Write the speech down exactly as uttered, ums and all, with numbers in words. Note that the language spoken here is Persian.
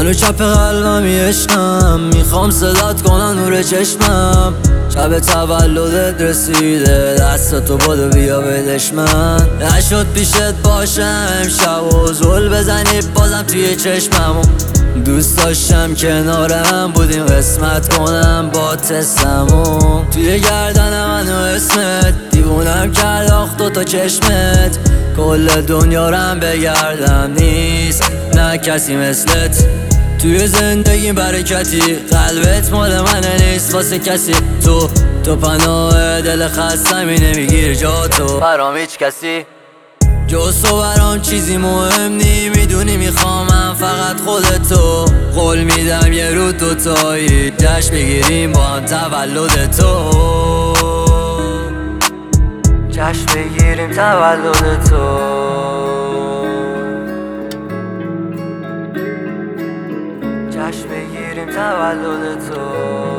جلو چپ قلبم عشقم، میخوام صدات کنم نور چشمم. شب تولدت رسیده، دست تو بادو بیا بدش من. نشد پیشت باشم شب و زل بزنی بازم توی چشمم. دوست داشتم کنارم بودیم قسمت کنم با تستمو. توی گردن منو اسمت دیوونم کرد آخ دوتا چشمت. کل دنیا رم بگردم نیست نه کسی مثلت. توی زندگی برکتی قلبت مال منه نیست واسه کسی. تو تو پناه دل خستمی نمیگیر جا تو برام هیچ کسی جز تو. برام چیزی مهم نی میدونی میخوام من فقط خودتو. قول میدم یه رو دوتایی جشن بگیریم با هم تولد تو. جشن بگیریم تولد تو. جشن بگیریم تولد تو.